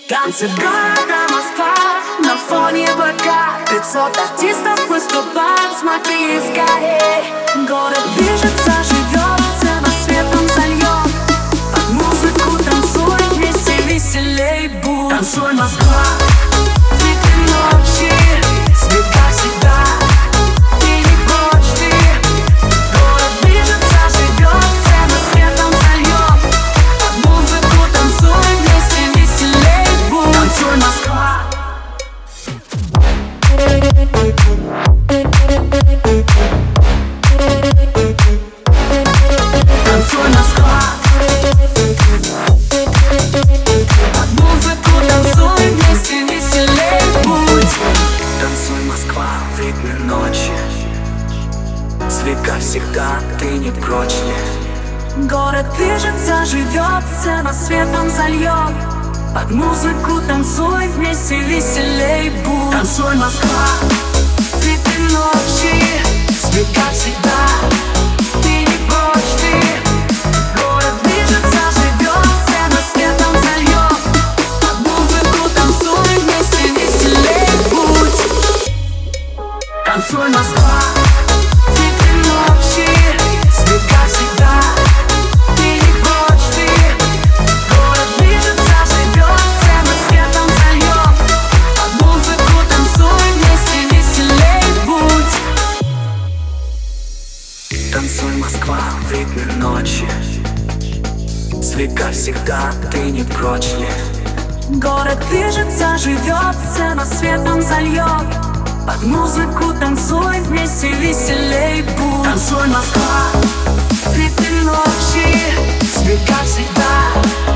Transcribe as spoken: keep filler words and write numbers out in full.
Танцы города Москва на фоне ВК. Пятьсот артистов выступают, смотри скорей. Город движется, живет, сцена светом зальет. Под музыку танцуй, вместе веселей будь. Танцуй, Москва, цветы ночи, свет как всегда. Ты не прочь, ты. Город движется, живет, сцена светом зальет. Под музыку танцуй, вместе веселей будь. Танцуй, Москва. Танцуй, Москва. Под музыку танцуй, вместе веселей будь. Танцуй, Москва, в ритме ночи. Свет как всегда, ты не прочь ли? Город движется, живет, сцена светом зальет. Под музыку танцуй, вместе веселей будь. Танцуй, Москва, цветы ночи, свет как всегда. Ты не прочь, ты. Город движется, живет, сцена светом зальет. Под музыку танцуй, вместе веселей будь. Танцуй, Москва, цветы ночи, свет как всегда. Ты не прочь, ты. Город движется, живет, сцена светом зальет. Под музыку танцуй, вместе веселей будь. Танцуй, Москва, в ритме ночи. Свет как всегда, ты не прочь ли? Город движется, живет, сцена светом зальет. Под музыку танцуй, вместе веселей будь. Танцуй, Москва, цветы ночи, свет как всегда.